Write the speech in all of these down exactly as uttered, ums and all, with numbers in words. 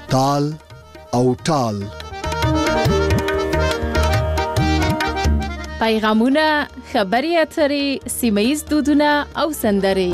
تال او ټال. پیغامونه، خبري اترې، سیمه‌ییز دودونه او سندرې.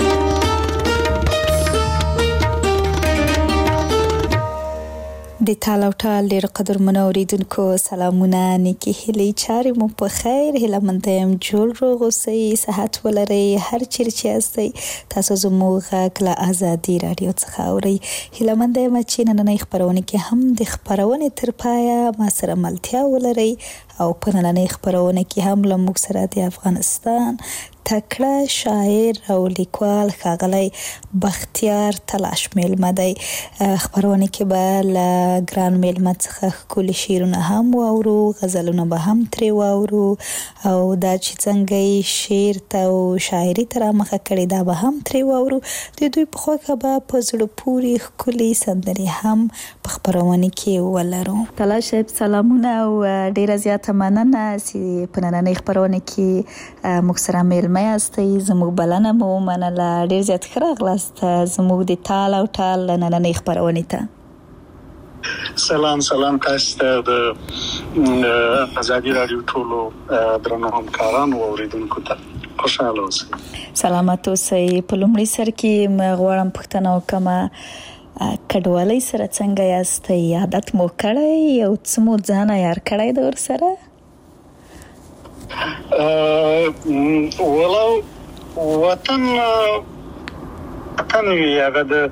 د تال او ټال ډېر قدرمنو اوریدونکو سلامونه، نیکي هیلې، چارې مو په خیر. هیله مند یم جوړ روغ اوسئ، صحت ولرئ. هر چیرې چې یاستئ تاسو زموږ غږ له ازادي راډیو څخه اورئ. هیله مند یم چې نننۍ خپرونه کې هم د خپرونې تر پایه ما سره ملتیا ولرئ او په نننۍ خپرونه کې هم له موږ سره د افغانستان تکړه شاعر او لیکوال ښاغلی بختیار تلاش میلمه دی. خپرونه کې به له ګران میلمه څخه ښکلي شعرونه هم واورو، غزلونه به هم ترې واورو، او دا چې څنګه یې شعر ته او شاعري ته رامخه کړې دا به هم ترې واورو. د دوی په خوښه به په زړه پورې ښکلي سندرې هم په خپرونه کې ولرو. تلاش صاحب سلامونه او ډېره زیاته مننه چې په نننۍ خپرونه کې موږ سره میلمه یاستئ. زموږ بلنه مو ومنله. ډېر زیات ښه راغلاست زموږ د تال او ټال نننۍ خپرونې ته. سلام سلام تاسو ته د ازادي راډیو ټولو درنو همکارانو او اوریدونکو ته خوشاله اوسئ. سلامت اوسئ. په لومړي سر کې م غواړم پوښتنه وکړم، کډوالۍ سره څنګه یاستئ؟ عادت مو کړی او څه مو ځان عیار کړی د ورسره؟ ولو وطن وطن وی هغه د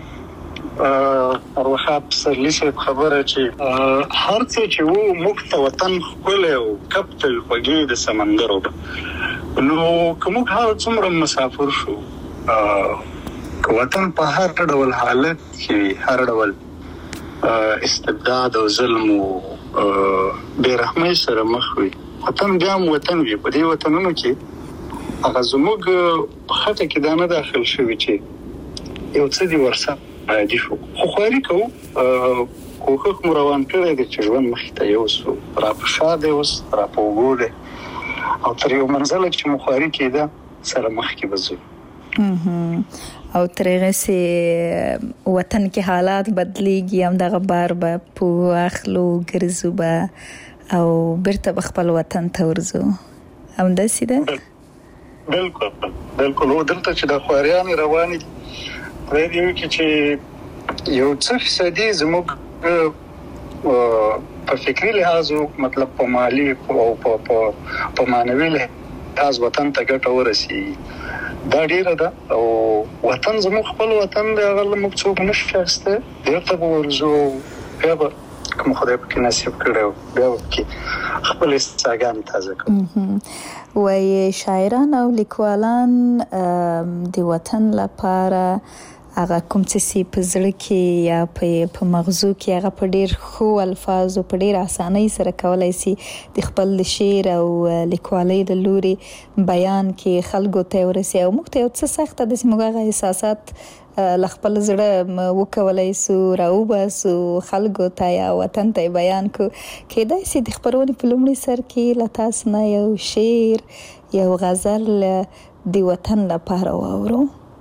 ارواحات پسرلی صاحب خبره چې هر څه چې وو موږ ته وطن ښکلی او کپتل خوږې د سمندرو به نو که موږ هر څومره مسافر شو که وطن په هر ډول حالت کې هر ډول استبداد او ظلم او بېرحمۍ سره مخ وي، وطن بیا هم وطن وي. په دې وطنونو کې هغه زموږ په خټه کې دا نه داخل شوي چې یو څه دي ورسره عادي شو، خو خواري کوو، کوښښ مو روان کړی دی چې ژوند مخې ته یوسو. را په شا دی اوس، را په اوږو دی، او تر یو منزله چې مو خواري کېده سره مخکې به ځو. او تر هغه چې وطن کې حالات بدلیږي همدغه بار به په اخلو ګرځو به او بیرته به خپل وطن ته ورځو. همداسې ده؟ بلکل بلکل. او دلته چې د خواريانې روانې دي پرې دی کې چې یو څه فیصدي زموږ په فکري لحاظ مطلب په مالی او په په معنوي لحاظ وطن ته ګټه ورسي دا ډیره ده. او وطن زموږ خپل وطن دی، هغه موږ څوک نشو شایسته بیرته به ورځو، بیا به کوم خدای پکې نصیب کړی بیا به پکې خپل استعدادونه تازه کوو. وایي شاعران او لیکوالان د وطن لپاره هغه کوم څه په زړه کې یا په مغزو کې هغه په ډېر ښو الفاظو په ډېر اسانۍ سره کولی شي د خپل شعر او لیکوالۍ له لورې بیان کې خلکو ته ورسي. او موږ ته یو څه سخته داسې موږ هغه احساسات له خپل زړه وکولی سو، راوباسو خلکو ته یا وطن ته بیان کو. کیدای شي د خپرونې په لومړي سر کې له تاسو نه یو شعر یو غزل د وطن لپاره واورو.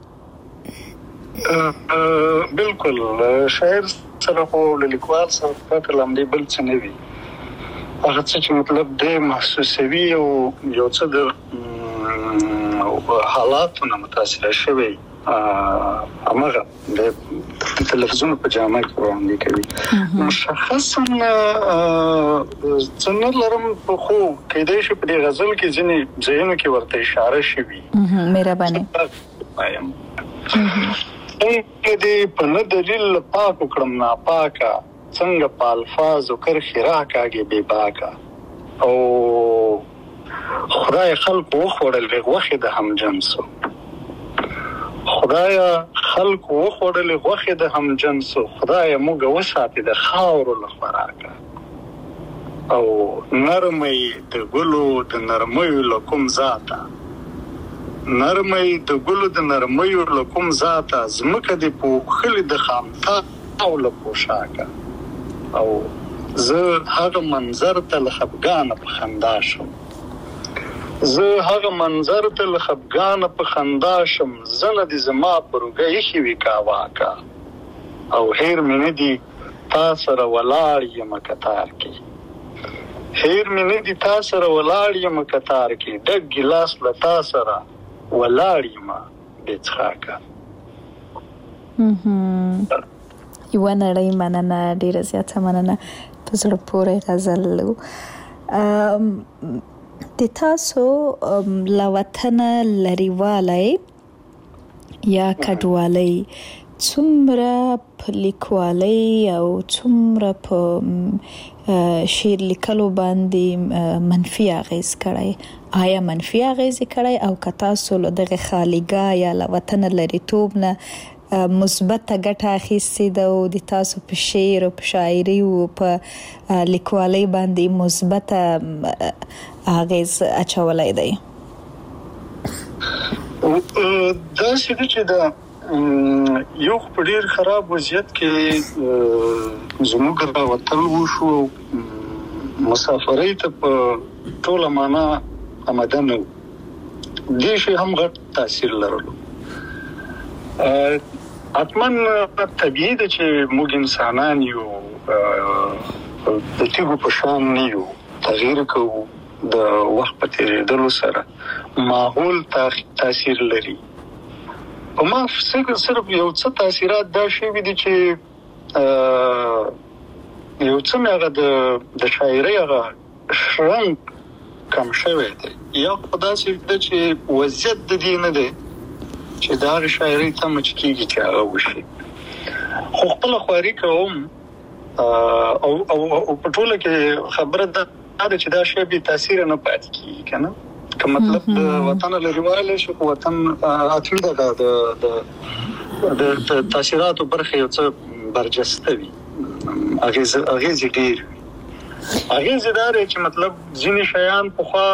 بلکل. شاعر سره خو له لیکوال سره پرته له همدې بل څه نه وي. هغه څه چې مطلب دی محسوسوي او یو څه د حالاتو نه متاثره شوی همغه د تلفزیون په جامه کې وړاندې کوي. مشخصا څه نه لرم، خو کیدای شي په دې غزل کې ځینې ځایونو کې ورته اشاره شوي. مهرباني وایم څنګه دې په نه دلیل پاک وکړم ناپاکه، څنګه په الفاظو کرښې راکاږې بې باکه، او خدای خلکو وخوړل غوښې د همجنسو، خدای خلکو وخوړل غوښې د همجنسو، خدای موږ وساتې د خاورو له خوراکه، او نرمۍ د ګلو د نرمیو له کوم ذاته، نرمۍ د ګلو د نرمیو له کوم ذاته، ځمکه دې پوښلې د خامتاو له پوشاکه، او زه هغه منظر ته له خفګانه په خندا شم، زه هغه منظر ته له خفګانه په خندا شم، زنه دې زما پر اوږه ایښې وي کاواکه، او هیر مې نه دي تا سره ولاړ یم کتار کې هیر مې نه دي تا سره ولاړ یم کتار کې ډک ګیلاس له تا سره ولاړ یم بې څښاکه. یوه نړۍ مننه، ډېره زیاته مننه. په زړه پورې غزل و. د تاسو له وطنه لرېوالی یا کډوالۍ څومره په لیکوالۍ او څومره په شعر لیکلو باندې منفي اغیز کړی؟ آیا منفي اغیز کړی او که تاسو له دغه خالیګاه یا له وطنه لرېتوب نه مثبته ګټه اخیستې ده او د تاسو په شعر او په شاعري او په لیکوالۍ باندې مثبته اغیز اچولی دی؟ داسې ده چې دا یو په ډېر خراب وضعیت کې زموږ راوتل وشو، مسافرۍ ته په ټوله معنا آماده نه وو. دې شی هم غټ تاثیر لرلو. حتما طبیعي ده چې موږ انسانان یو، د تیږو په شان نه یو، تغییر کوو د وخت په تېرېدلو سره. ماحول تاثیر لري. په ما فکر صرف یو څه تاثیرات دا شوي دي چې یو څه مې هغه د شاعرۍ هغه شرنګ کم شوی دی. یا خو داسې ده چې وضعیت د دې نه دی چې د هغې شاعرۍ تمه چې کېږي چې هغه وشي. خو خپله خواري کوم او په ټوله کې خبره دا ده چې دا شی بې تاثیره نه پاتې کېږي که نه. که مطلب د وطن لرېوالی شي، خو وطن حتمي ده د تاثیراتو برخې یو څه برجسته وي، اغېزې ډېر وي. اغېزې دا دی چې مطلب ځینې شیان پخوا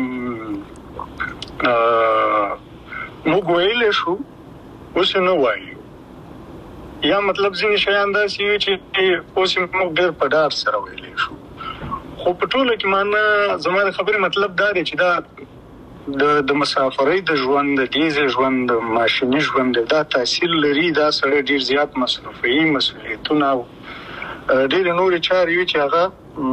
موږ ویلی شو، اوس یې نه وایو. یا مطلب ځینې شیان داسې وي چې اوس یې موږ ډېر په ډاډ سره ویلی شو. خو په ټوله کې معنا زما د خبرې مطلب دا دی چې دا د مسافرۍ د ژوند، د ډیزې ژوند، د ماشیني ژوند دا تاثیر لري. دا سړی ډېر زیات مصرفوي، مسؤلیتونه او ډېرې نورې چارې وي چې هغه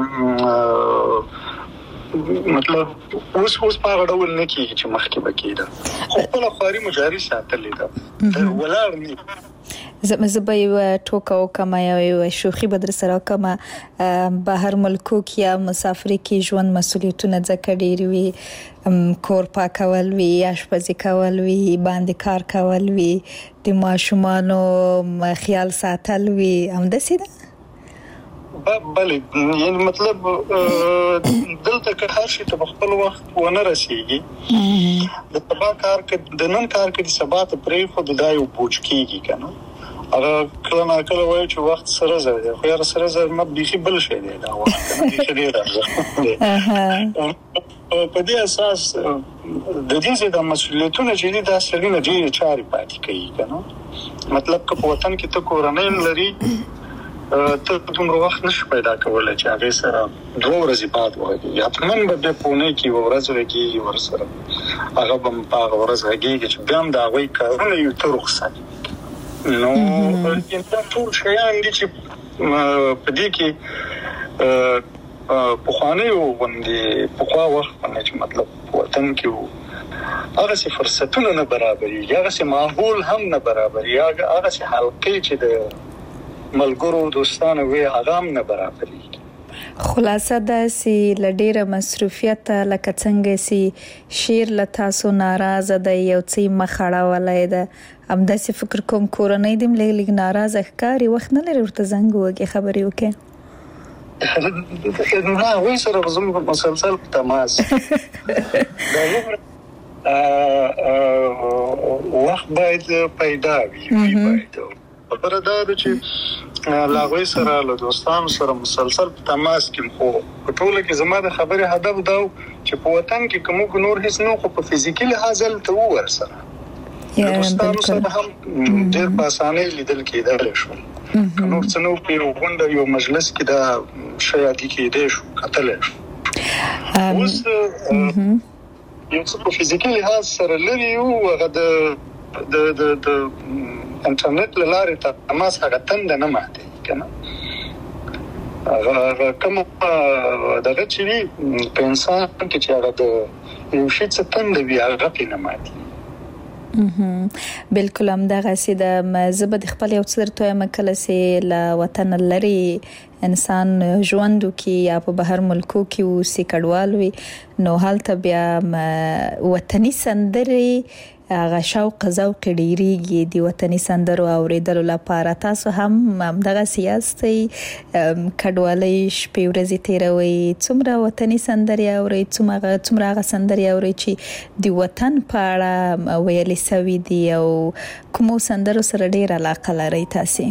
مطلب اوس اوس په هغه ډول نه کېږي چې مخکې به کېده. خو خپله خواري مو جاري ساتلې ده، ولاړ نه. زه به یوه ټوکه وکړم یا یوه شوخي به در سره وکړم. بهر ملکو کې یا مسافرۍ کې ژوند مسؤلیتونه ځکه ډېر وي، کور پاکول وي، اشپزي کول وي، باندې کار کول وي، د ماشومانو خیال ساتل وي. همداسې ده؟ بله، یعنی مطلب دلته که هر شي ته په خپل وخت ونه رسېږي، د سبا کار د نن کار کې د سبا ته پرېښود دا یو بوج کېږي که نه. هغه کله ناکله وایي چې وخت سره زر دی، خو یاره سره زر نه، بیخي بل شی دی دا وخت، بیخي ډېر ارزښت دی. په دې اساس د دې ځای د مسؤلیتونه چې دي دا سړي نه ډېرې چارې پاتې کوي که نه. مطلب که په وطن کې ته کورنۍ هم لري، ته دومره وخت نشي پیدا کولی چې هغې سره دوه ورځې بعد وغږېږي. حتما به بیا په اونۍ کې یوه ورځ غږېږي ورسره، هغه به په هغه ورځ غږېږي چې بیا هم د هغوی کارونه یو ته رخصت. نو دا ټول شیان دي چې په دې کې پخوانیو غوندې پخوا وخت باندې چې مطلب په وطن کې وو، هغسې فرصتونه نه برابرېږي، هغسې ماحول هم نه برابرېږي، هغسې حلقې چې د ملګرو دوستانو وي هغه هم نه برابرېږي. خلاصه داسې له ډېره مصروفیته لکه څنګه چې شعر له تاسو ناراضه دی، یو څه یې مخ اړولی ده، همداسې فکر کوم کورنۍ دې هم لږ لږ ناراضه ښکاري، وخت نه لري ورته زنګ ووهږي، خبرې وکړي؟ نه، هغوی سره زموږ مسلسل په تماس وخت باید پیدا وي. باید خبره دا ده چې له هغوی سره له دوستانو سره مسلسل په تماس کې. خو په ټوله کې زما د خبرې هدف دا و چې په وطن کې که موږ نور هېڅ نه، خو په فزیکي لحاظ هلته وو ورسره د دوستانو سره هم ډېر په اسانۍ لیدل کېدلی شول. که نور څه نه و، په یو غونډه یو مجلس کې دا شی عادي کېدی شو، کتلی شو. اوس یو څه په فزیکي لحاظ سره لرې یو، هغه د د د د انټرنیټ له لارې تماس هغه تنده نه ماتېږي که نه. هغه کوم دغه چې په انسان کې چې هغه د یو شي څه تند وي هغه په نماتي بالکل هم دغه سیده زبد خپل یو څر توه مکله سي له وطن لري انسان ژوندو کې یا په بهر ملکو کې او سي کډوال وي نو حالت بیا وطني سندري هغه شوق ذوق ډیریږي د وطني سندرو اوریدلو لپاره تاسو هم دغه سیاستي کډوالۍ شپې ورځې تیروي څومره وطني سندري اوري څومره څومره هغه سندري اوري چې د وطن په اړه ویلي سوي دي او کومو سندرو سره ډیر علاقه لري تاسو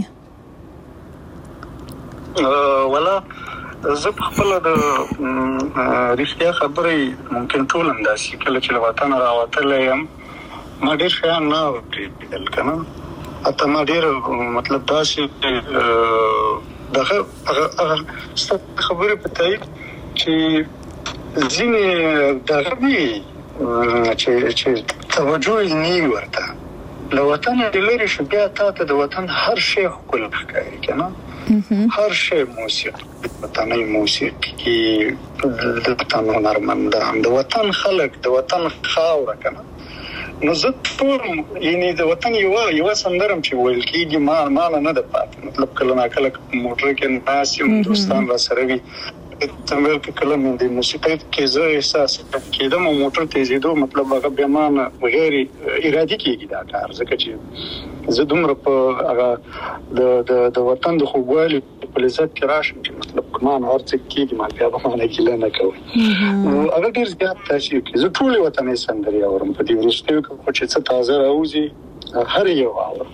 ولا زه خپل د رښتیا خبرې ممکن ټول انداسي کله چې وطن راوتلم ما ډیر شان نه وکړل کنه اته ما ډیر مطلب دا چې دغه هغه خبره پته چې ځینې دغه وی چې چې توجه نه ورته لو وطن لري شو بیا ته د وطن هر شی خپل ښکاري کنه هر شی موسیقي وطني موسیقي د وطن هنرمند د وطن خلق د وطن خاور کنه نو زه ټول یعنی د وطن یو یو سندرم چې ویل کېږي ما ما نه ده پات مطلب کله نا کله موټر کې ناسیم دوستان را سره وي تمل کې کله مې د موسیقي کې زه احساس کېدم موټر تیزیدو مطلب هغه به ما غیر ارادي کېږي دا کار ځکه چې زه دومره په هغه د د وطن د خوږوالي په لذت کې راشم چې مطلب کمان ورڅ کېږي ما بیا به نه کېله نه کوي نو هغه ډیر زیات تاثیر کوي زه ټول وطني سندري اورم په دې ورستیو کې چې څه تازه راوځي هر یو اورم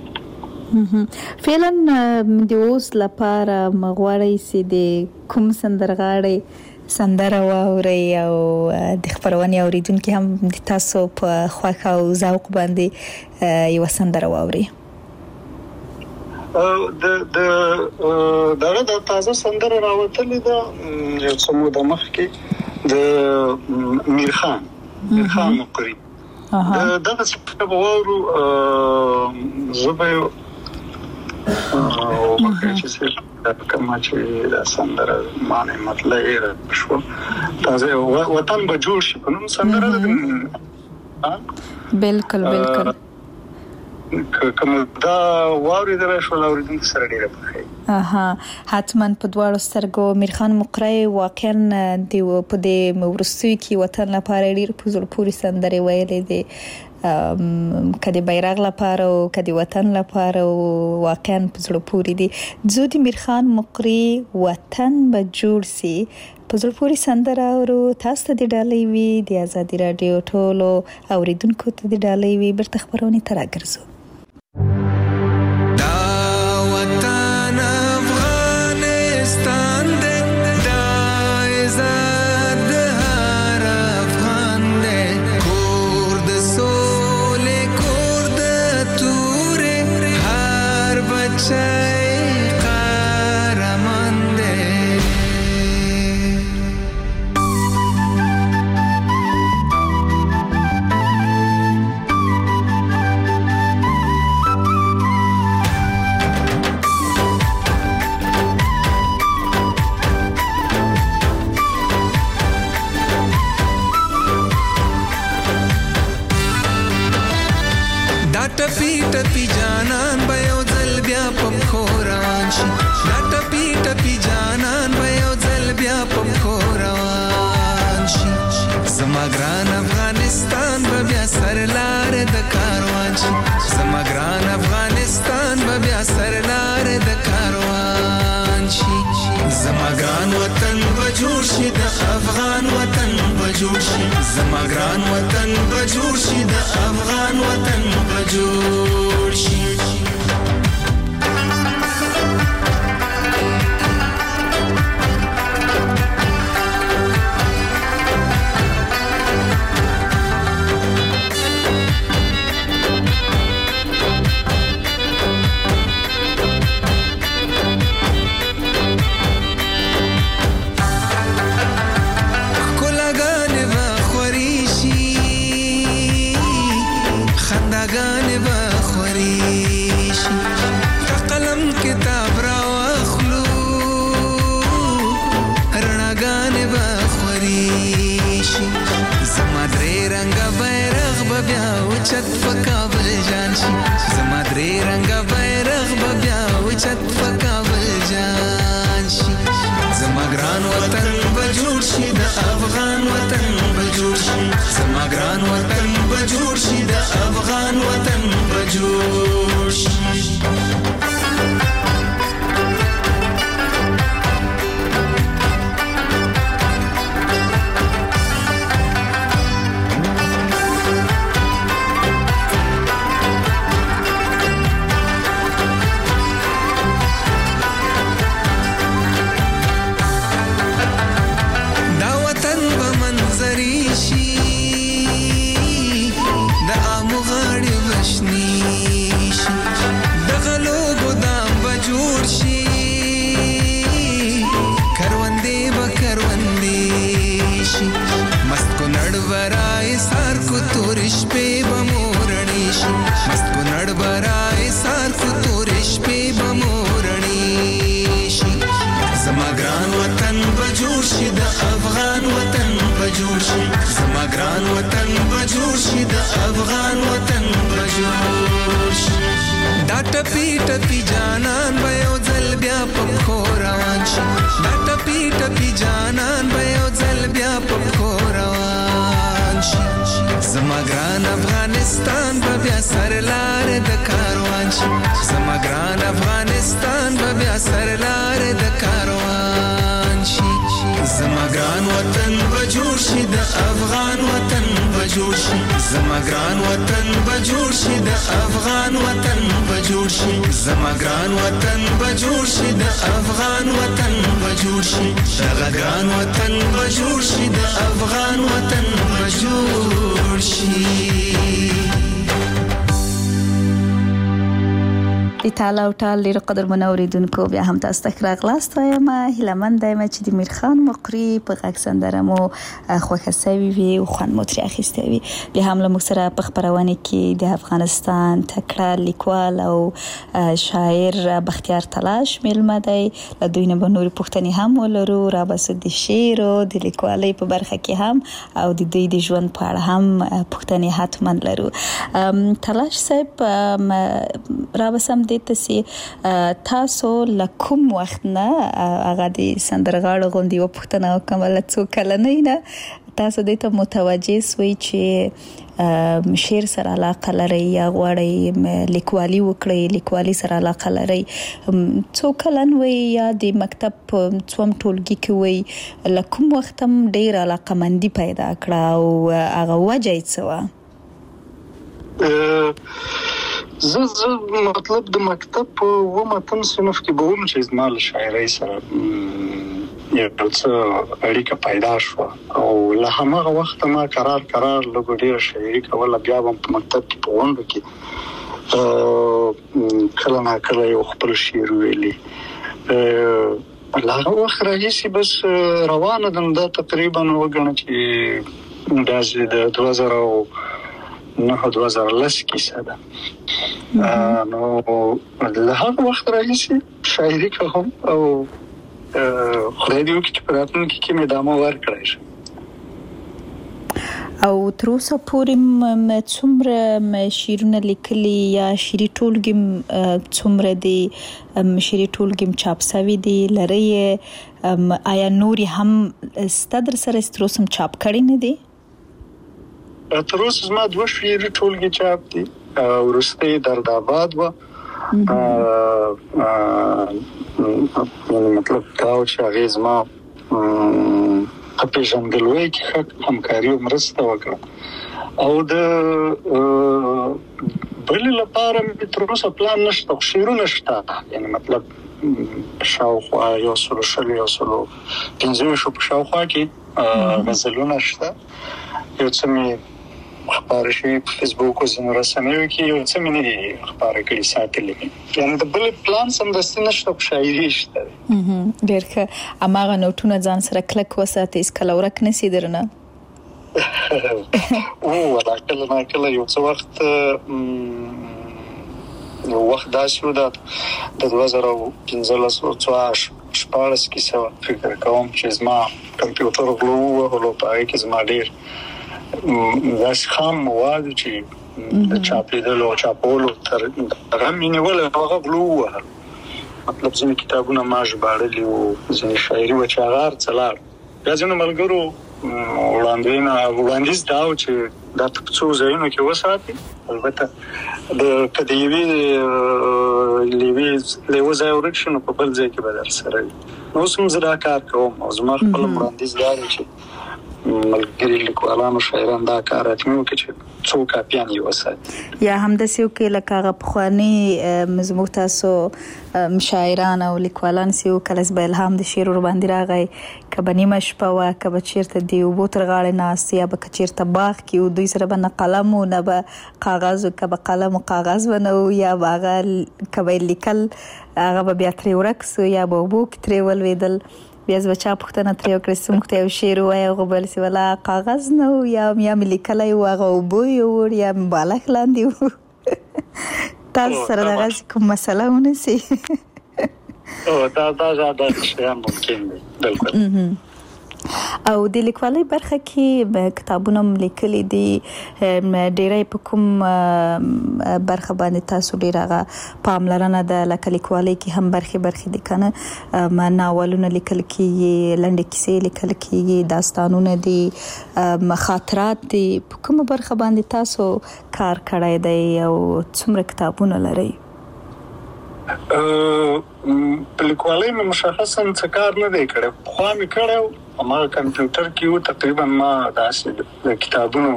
فعلا د اوس لپاره مغواړی سي د کوم سندرغاړي سندره واوري او د خبرونې اوریدونکو هم د تاسو په خواخ او ذوق باندې یو سندره واوري د د دغه د تازه سندره راوتلې ده یو څه مو د مخ کې د میر خان میر خان مقری دغه څه په وورو زبې او مکه چې کما چې د سندره معنی مطلب شو تازه وطن به جوړ شي په نوم سندره بالکل بالکل کوم دا واري درې شو اوریدونکو سره ډیره پخې اها حتما په دواړو سترګو میر خان مقری واقعا دی په دې مورستوي کې وطن لپاره ډیر په زړه پورې سندره ویلې دي کدی بیرغ لپاره او کدی وطن لپاره واقعا په زړه پورې دي زو د میر خان مقری وطن به جوړ سي په زړه پورې سندره اورو تاسو د ډالۍ وی د آزادي رادیو ټولو اوریدونکو ته د ډالۍ وی برته خبرونه تر راګرځو زماګران وطن بجوړ شي د افغان وطن بجوړ شي اوچت پکابل جان شي زما درې رنگه بیرغ به بیا اوچت پکابل جان شي زما ګران وطن به جوړ شي د افغان وطن به جوړ شي زما ګران وطن به جوړ شي د افغان وطن به جوړ شي زما ګران وطن به جوړ شي د افغان وطن به جوړ شي دا ټپي ټپي جانان به یو ځل بیا په پښو روان شي دا ټپي ټپي جانان به یو ځل بیا په پښو روان شي زما ګران افغانستان به بیا سرلارې د کاروان شي زما ګران افغانستان به بیا سرلارې د کاروان شي زما ګران وطن به جوړ شي د افغان وطن به جوړ شي زما ګران وطن به جوړ شي د افغان وطن به جوړ شي زما ګران وطن به جوړ شي د افغان وطن به جوړ شي دغه ګران وطن به جوړ شي د افغان وطن به جوړ شي د تعالی او تعالی ډیر قدر منوریدونکو بیا هم تاسو ته راغلاست وایم هیلمن دایم چې د میرخان مقری په غږ سندره مو خوښه سوي وي او خوند مو ترې اخیستی وي بیا هم له موږ سره په خپرونه کې د افغانستان تکړه لیکوال او شاعر بختیار تلاش میلمه دی له دوی نه به نورې پوښتنې هم ولرو رابسو د شعر او د لیکوالۍ په برخه کې هم او د دوی د ژوند په اړه هم پوښتنې حتما لرو تلاش صاحب رابسم دته سي تاسو لکم وخت نه هغه د سندرغاړو غوندي و پښتنه کومه څو کله نه تاسو دته متوجه سوي چې شعر سره علاقه لري یا غواړي لیکوالي وکړي لیکوالي سره علاقه لري څو کله وي یا د مکتب څوم ټولګي کې وي لکم وخت هم ډیر علاقه مندي پیدا کړه او هغه وجه یې څه زه زه مطلب د مکتب و متن صنف کې به هم چې زما له شاعرۍ سره یو څه اړیکه پیدا شو او له هماغه وخت ما قرار قرار لږ ډېره شاعري کوله بیا هم په مکتب کې په غونډو کې کله نه کله یو خپل شعر ویلي له هغه وخت راهیسې بس روانه ده دا تقریبا وګڼه چې داسې د دوه زره نه دوه زره لس کیسه ده نو له هغه وخت راهیسې شاعري کوم او خدای دې وکړي چې په راتلونکي کې مې ادامه ورکړی شي او تر اوسه پورې څومره شعرونه لیکلي یا شعري ټولګي څومره دي شعري ټولګي چاپ شوي دي لري آیا نوري هم ستدر سره تر اوسه چاپ کړي نه دي تر اوسه زما دوه شعري ټولګي چاپ دي ورسته دردآباد و مطلب دا چې هغه زما په پیژندګلوي کې همکاري او مرسته وکړه او د بل لپاره تر اوسه پلان نشته شعرونه نشته یعنی مطلب شاوخوا یو سلو شل یو سلو پنځه شو په شاوخوا کې غزلونه نشته یو څه می خبره شي په فیسبوک او زموږ رسنیو کې یو څه مې نه خبره کړې ساتلې یعنی د بل پلان سم دستي نشته په شاعري شته ډېر ښه اماغه نوټونه ځان سره کلک وساتې اس کله ورک نسی درنه او ولا کله ما کله یو څه وخت یو وخت داسې و د دوه زره پنځلس او شپاړس کې څه فکر کوم چې زما کمپیوټر غلو او په هغه کې زما ډېر داس خام مواد چې د چاپېدلو چاپولو تر هغه مې نیول هغه غلو وهل مطلب ځینې کتابونه ما ژباړلي وو ځینې شاعري وه چې هغه هر څه لاړ بیا ځینو ملګرو وړاندوینه وړاندیز دا و چې دا په څو ځایونو کې وساتي البته د که د یوې له یوه ځای ورک شي نو په بل ځای کې به در سره وي نو اوس هم زه دا کار کوم او زما خپل وړاندیز دا دی چې ملګري لیکوالانو شاعران دا کار حتمي وکړي چې څو کاپیان یې وساتي یا همداسې وکړي لکه هغه پخواني زموږ تاسو شاعران او لیکوالان چې وو کله به الهام د شعر ورباندې راغی که به نیمه شپه وه که به چېرته د اوبو تر غاړې ناست یا به که چېرته باغ کې و دوی سره به نه قلم و نه به کاغذ و که به قلم و کاغذ به نه و یا به هغه که به لیکل هغه به بیا ترې ورک سو یا به اوبو کې ترې ولوېدل بیا زه به چا پوښتنه ترې وکړه چې موږ ته یو شعر ووایه هغه به ویل چې ولا کاغذ نه و یا یا مې لیکلی و هغه اوبو یې وړ یا مې بالښت لاندې و تاسو سره دغسې کوم مسله ونسي دا دا دا شیان ممکن دی بلکل او د لیکوالۍ برخه کې کتابونه هم لیکلي دي ډېری په کوم برخه باندې تاسو ډېر هغه پاملرنه ده لکه لیکوالۍ کې هم برخې برخې دي که نه ناولونه لیکل کېږي لنډې کیسې لیکل کېږي داستانونه دي خاطرات دي په کومه برخه باندې تاسو کار کړی دی او څومره کتابونه لرئ په لیکوالۍ مې مشخصا څه کار نه دی کړی پخوا مې کړی هماغه کمپیوټر کې و تقریبا ما داسې د کتابونو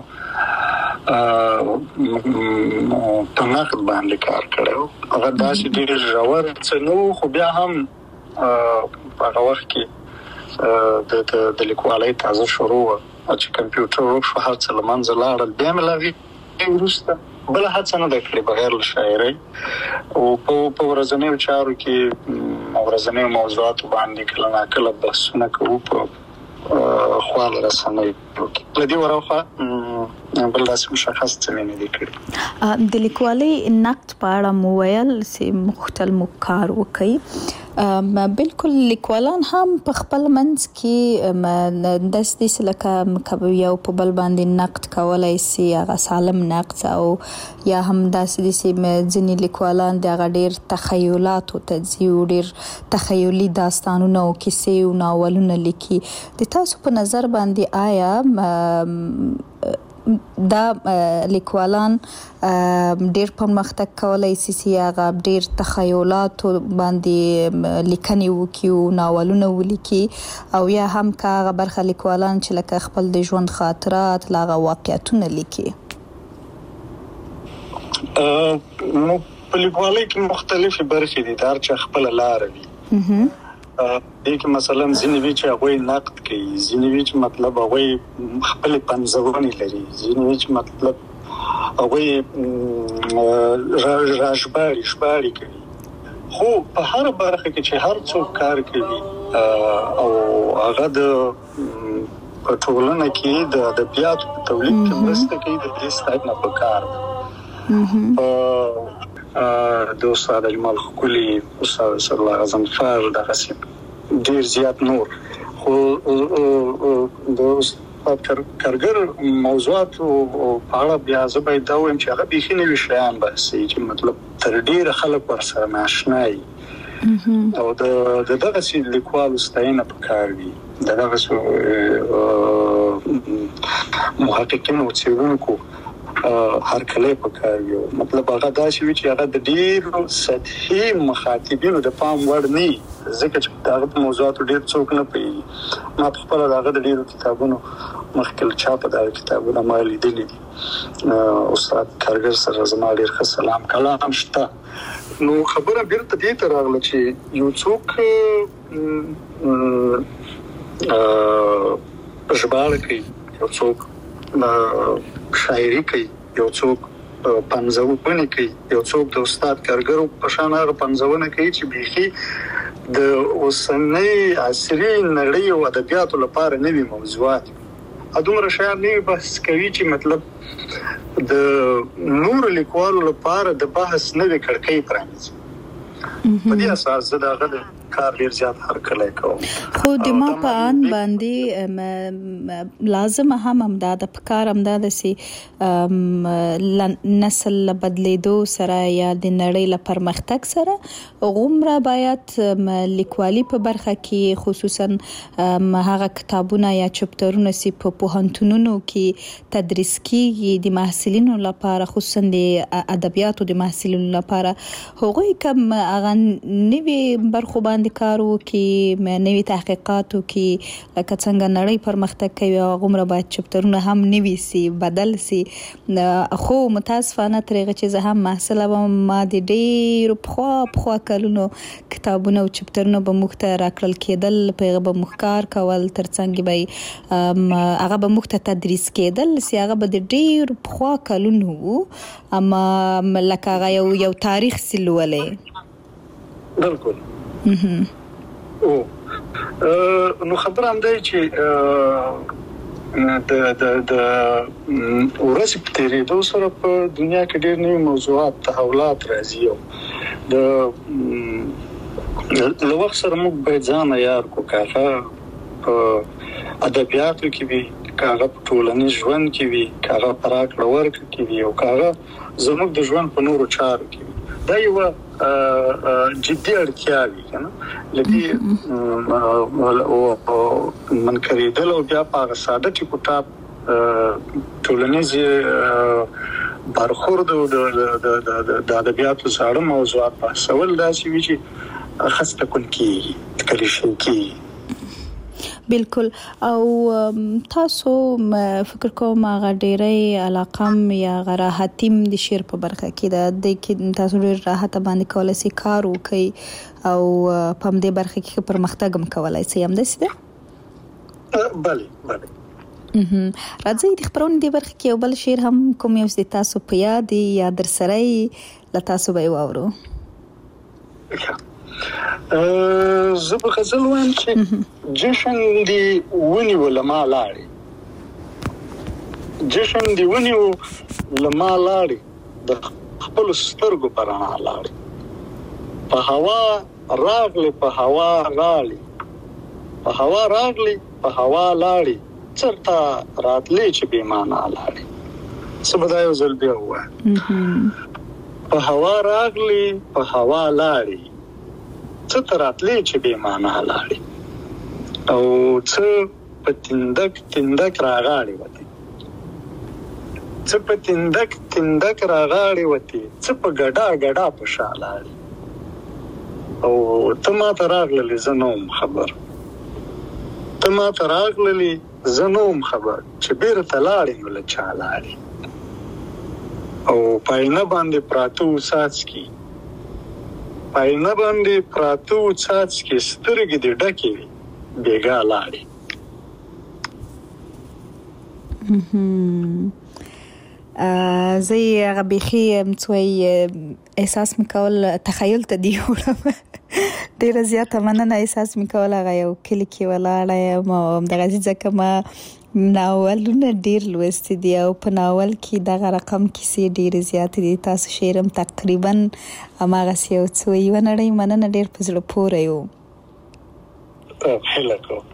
په نقد باندې کار کړی و هغه داسې ډېر ژور څه نه و خو بیا هم په هغه وخت کې د لیکوالۍ تازه شروع وه چې کمپیوټر ورک شو هر څه له منځه لاړل بیا مې له هغې وروسته بله هڅه نه ده کړې بغیر له شاعرۍ او په ورځنیو چارو کې ورځنیو موضوعاتو باندې کله ناکله بحثونه کوو په خواله رسنیو کې له دې ورهاخوا بل داسې مشخص څه مې نه دي کړي د لیکوالۍ نقد په اړه مو ویل چې غوښتل مو کار وکړئ بالکل لیکوالان هم په خپل منځ کې داسې دي چې لکه یو په بل باندې نقد کولی سي هغه سالم نقد او یا هم داسې دي چې ځینې لیکوالان د هغه ډېر تخیلاتو ته ځي او ډېر تخیلي داستانونه او کیسې او ناولونه لیکي د تاسو په نظر باندې آیا دا لیکوالان ډېر پرمختګ کولی سي چې هغه ډېر تخیلاتو باندې لیکنې وکړي او ناولونه ولیکي او یا هم که هغه برخه لیکوالان چې لکه خپل د ژوند خاطرات له هغه واقعیتونه لیکي نو په لیکوالۍ کې مختلفې برخې دي د هر چا خپله لاره وي دې کې مثلا ځینې وي چې هغوی نقد کوي ځینې وي چې مطلب هغوی خپلې پنځونې لري ځینې وي چې مطلب هغوی راژباړي ژباړي کوي خو په هره برخه کې چې هر څوک کار کوي او هغه د په ټولنه کې د ادبیاتو په تولید کې مرسته کوي د دې ستاینه پکار ده د استاد اجمل خکولي استاد اسدالله غضنفر دغسې ډېر زیات نور خو د استاد کارګر موضوعاتو په اړه بیا زه باید دا ووایم چې هغه بیخي نوي شیان بحثوي چې مطلب تر ډېره خلک ورسره ناشنا وي او د دغسې لیکوالو ستاینه پکار وي د دغسې محققینو او څېړونکو هرکلی پکار وي مطلب هغه داسې وي چې هغه د ډېرو سطحي مخاطبینو د پام وړ نه وي ځکه چې د هغه په موضوعاتو ډېر څوک نه پوهېږي ما په خپله د هغه د ډېرو کتابونو مخکې له چاپه دغه کتابونه ما لیدلي دي استاد کارګر سره زما ډېر ښه سلام کلام شته نو خبره بیرته دې ته راغله چې یو څوک ژباړه کوي یو څوک شاعري کوي یو څوک پنځونې کوي یو څوک د استاد کارګر په شان هغه پنځونه کوي چې بیخي د اوسنۍ عصري نړۍ او ادبیاتو لپاره نوي موضوعات دومره شیان نوي بحث کوي چې مطلب د نورو لیکوالو لپاره د بحث نوې کړکۍ پرانیزي په دې اساس زه د هغه د کار ډیر زیات هرکلی کوم. خو د ما په ان باندې لازم هم هم دا د پکار هم دا د سي نسل بدلیدو سره یا د نړۍ له پرمختګ سره غومره باید لیکوالي په برخه کې خصوصا هغه کتابونه یا چپټرونه سي په پوهنتونونو کې تدریس کیږي د محصلینو لپاره، خصوصا د ادبیاتو د محصلینو لپاره. هغوی کوم هغه نوي برخو باندې کار وکړي، نوي تحقیقات وکړي، لکه څنګه نړۍ پرمختګ کوي غومره باید چپټرونه هم نوي سي، بدل سي. خو متاسفانه ترغه چې زه هم محصله وم، ما د ډېرو پخوا پخوا کلونو کتابونه او چپټرونه به موږ ته راکړل کېدل، په هغه به موږ کار کول، ترڅنګ به هغه به موږ ته تدریس کېدل سي. هغه به د ډېرو پخوا کلونو وو، اما لکه هغه یو یو تاریخ سي لولې. بالکل. او نو خبر هم دی چې د د د ورځې په تیریدو سره په دنیا کې ډېر نوي موضوعات تحولات راځي. او د له وخت سره موږ باید ځان عیار کړو، که هغه په ادبیاتو کې وي، که هغه په ټولنیز ژوند کې وي، که هغه په راکړه ورکړه کې وي، او که هغه زموږ د ژوند په نورو چارو کې وي. دا یوه جدي اړتیا وي که نه، له دې منکرېدل او بیا په هغه ساده ټیکو ټاپ ټولنیز برخورد او د ادبیاتو زاړه موضوعات بحثول داسې وي چې خسته کن کېږي، تکلیفي کېږي. بالکل. او تاسو فکر کوم هغه ډېرې علاقم یا راحتیم د شعر په برخه کې ده، د کې تاسو ډېر راحت باندې کولای شئ کار وکړئ او په دې برخه کې پرمختګ هم کولای شئ. هم داسې ده؟ بله بله. راځئ د خبرونې دې برخه کې یو بل شعر هم کوم یو چې تاسو په یاد یا در سره له تاسو به یې واورو. زه به غزل وایم چې جشن دی ونیو له ما لاړې، جشن دی ونیو له ما لاړې، د خپلو سترګو په رڼا لاړې، په هوا راغلې په هوا راغلې، په هوا راغلې په هوا لاړې، چرته راتلې چې بې معنا لاړې. څه به دا یو ځل بیا ووایم. په هوا راغلې په هوا لاړې، څه تراتلې چې بې معنا لاړې، او څه په تندک تندک راغاړې وتې، څه په تندک تندک راغاړې وتې، څه په ګډا ګډا په شا لاړې، او ته ما ته راغللې زه نه وم خبر، ته ما ته راغللې زه نه وم خبر، چې بیرته لاړې نو له چا لاړې، او په آینه باندې پراته و څاڅکي، پاینه باندې پراته و څاڅکي، سترګې دې ډکې وي بېګا لاړې. زه یې هغه بیخي څوی احساس مې کول، تخیل ته دی وړم، ډېره زیاته مننه. احساس مې کول هغه یو کلي کې ولاړه یم او همدغسې ځکه ما ناولونه ډېر لوستي دي او په ناول کې دغه رقم کیسې ډېرې زیاتې دي. تاسو شعر هم تقریبا هماغسې یو څه یوه نړۍ مننه، ډېر په زړه پوری و. هیله کوم.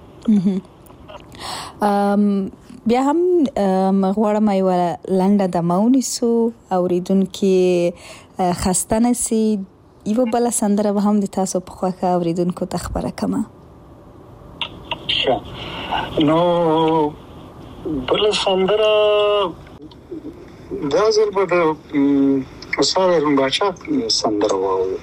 بیا هم غواړم یوه لنډه دمه ونیسو، اورېدونکي خسته نه سي. یوه بله سندره به هم د تاسو په خوښه اورېدونکو ته خپره کړمه. نو بله سندره دا ځل به د استاد هارون باچا سندره واورو.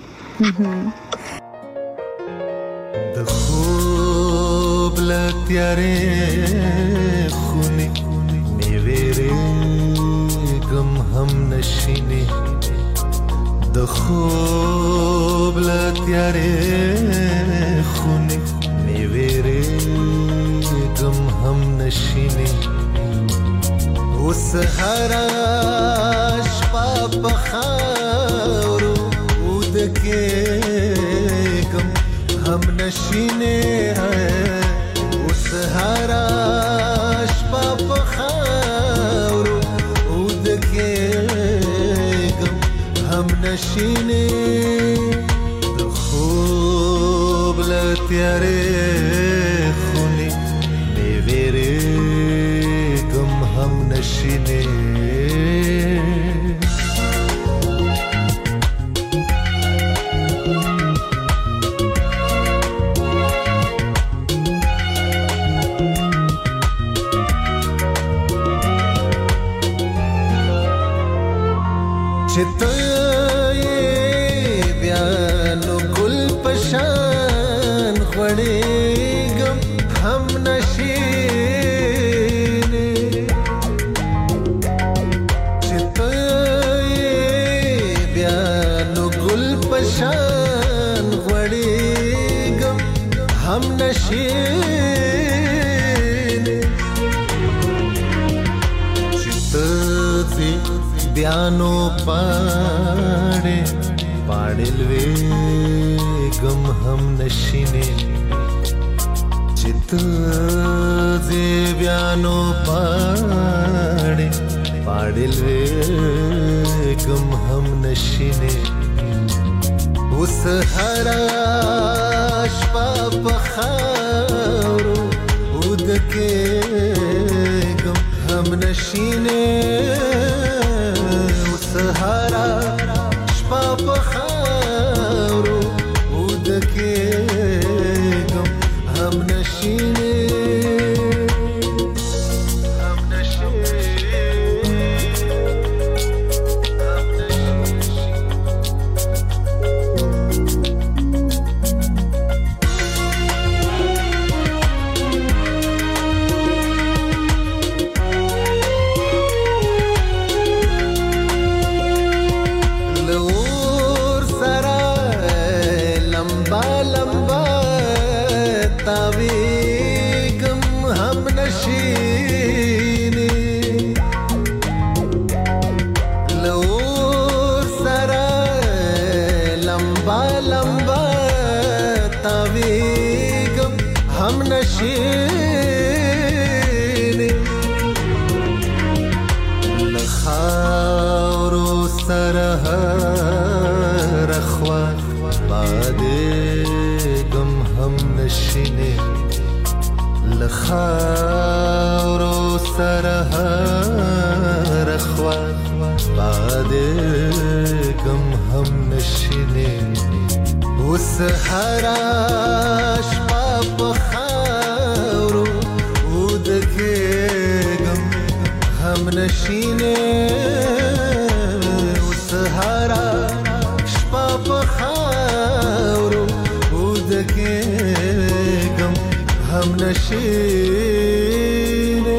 د خوب له تیارې خونې مې وېرېږم هم نشینې، د خوب له تیارې خونې مې وېرېږم هم نشینې، اوس هره شپه په خاورو ودکېږم هم نشینې، اوس هره شپه په خاورو ودکېږم هم نشینې، د خوب له پتیاره خونی میویره گم هم نشینه چه بیانو گل پشان خوڑیگم هم نشینه چه بیانو گل پشان خوڑیگم هم نشینه چه بیانو پاڑے پاڑلوے گم ہم نشینے چت زی بیانو پاڑے پاڑلوے گم ہم نشینے اس ہراش پاپ خارو ادکے گم ہم نشینے سهارا شپا په خاورو ودکېږم هم نشینې هم نشینې هم هم نشینې لخاورو سره هر خوا بادېږم هم نشینې لخاورو سره هر خوا بادېږم هم نشینې اوس هره شپه په خاورو ودکېږم هم نشینې اوس هره شپه په خاورو ودکېږم هم نشینې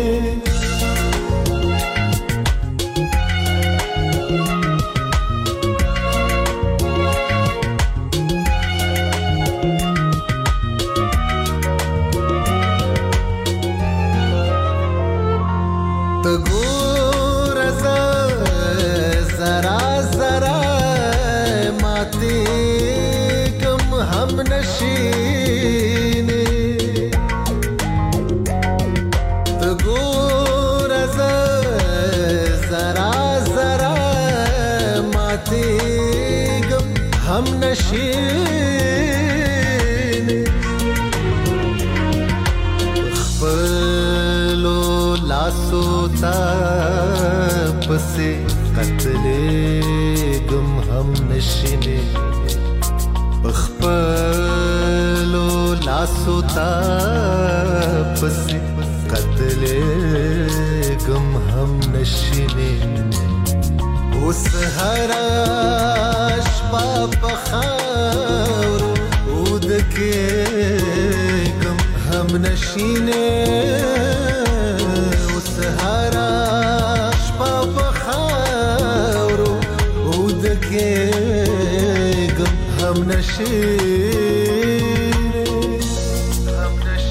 هم نشینې خپلو لاسو ته پسې قتلېږم هم نشینې خپلو لاسو ته پسې قتلېږم هم نشینې اوس هره شپه په خاورو ودکېږم هم نشینې اوس هره شپه په خاورو ودکېږم هم نشینې هم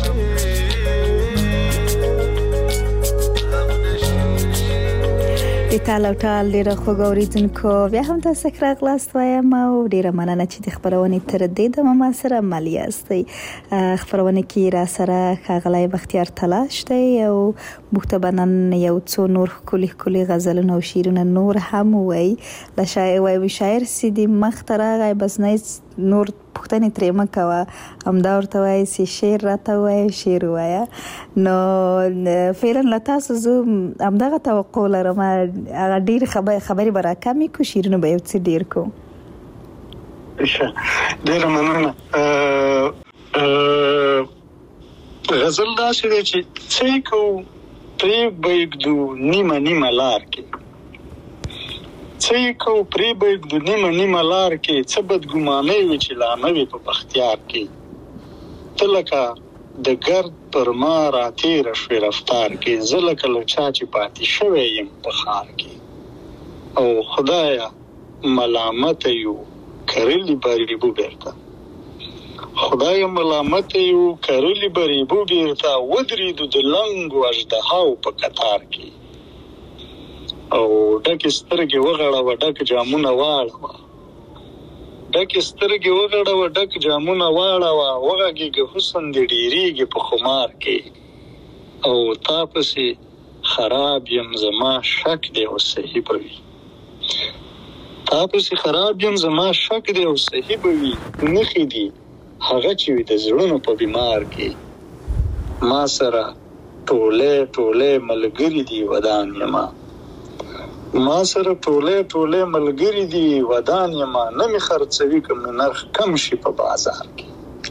د ټال او ټال ډیره خوږ اوریدونکو بیا هم تاسو راغلاست وایم او ډیره مننه چې د خبرونې تر دې د ما سره ملي یاستئ خبرونه کې را سره ښاغلی بختیار تلاش دی او مختبنن یو څو نور کلی کلی غزلونه او شعرونه نور هم وای ل شاعر وای شاعر سیدی مخترغه بس نه نور پوښتنې ترې مه کوه، همدا ورته وایي چې شعر راته ووایه، شعر ووایه. نو فعلا له تاسو زه همدغه توقع لرم، هغه ډېرې خبرې به راکمې کړو، شعرونه به یو څه ډېر کړو. ډېره مننه. غزل داسې دی چې څه یې کوو پرې به یږدو نیمه نیمه لار کې، څه یې کوو پرې به یږدو نیمه نیمه لار کې، څه بدګمانۍ وي چې لا نه وي په بختیار کې، ته لکه د ګرد پر ما راتېره شوې رفتار کې، زه لکه له چا چې پاتې شوی یم په ښار کې، او خدایه ملامته یو کرلي به ریبو بیرته، خدای ملامت یو کرلی بریبو بیرته، ودرېدو د لنګو اژدهاو په کتار کې، او ډکې سترګې وغړوه ډک جامونه واړوه، ډکې سترګې وغړوه ډک جامونه واړوه، وغږېږه حسن دې ډېرېږي په خمار کې، او تا پسې خراب یم زما شک دی او صحیح به وي، تا پسې خراب یم زما شک دی او صحیح به وي، نښې دي هغه چې وي د زړونو په بیمار کې، ما سره ټولې ټولې ملګري دي ودان یما، ما سره ټولې ټولې ملګري دي ودان یما، نه مې خرڅوي که مې نرخ کم شي په بازار کې.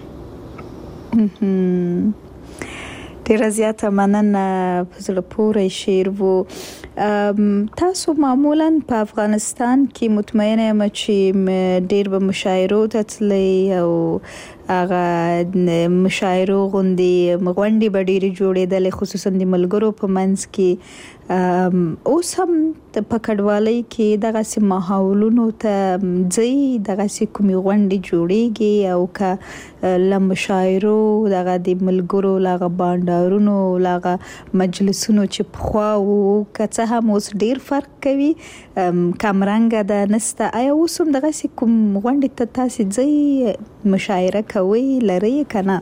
ډېره زیاته مننه، په زړه پورې شعر و. تاسو معمولا په افغانستان کې مطمئنه یم چې ډېر به مشاعرو ته تلئ، او هغه مشاعرو غوندې غونډې به ډېرې جوړېدلې، خصوصا د ملګرو په منځ کې. اوس هم په کډوالۍ کې دغسې ماحولونو ته ځئ، دغسې کومې غونډې جوړېږي، او که له مشاعرو دغه د ملګرو له هغه بانډارونو له هغه مجلسونو چې پخوا وو، که څه هم اوس ډېر فرق کوي، کمرنګه ده نسته، آیا اوس هم دغسې کوم غونډې ته تاسې ځئ، مشاعره کوئ، لرئ که نه؟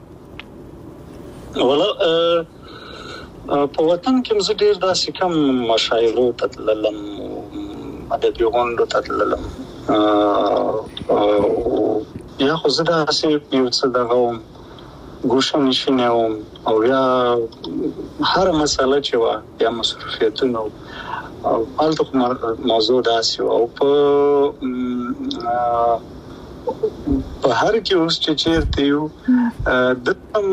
والله په وطن کې زه ډېر داسې کم مشاعرو ته تللم، ادبي غونډو ته تللم، یا خو زه داسې یو څه دغه وم، ګوشه نشینی وم، او یا هره مسله چې وه یا مصروفیتونه او هلته خو موضوع داسې وه، او په په هر کې اوس چې چېرته یو دلته هم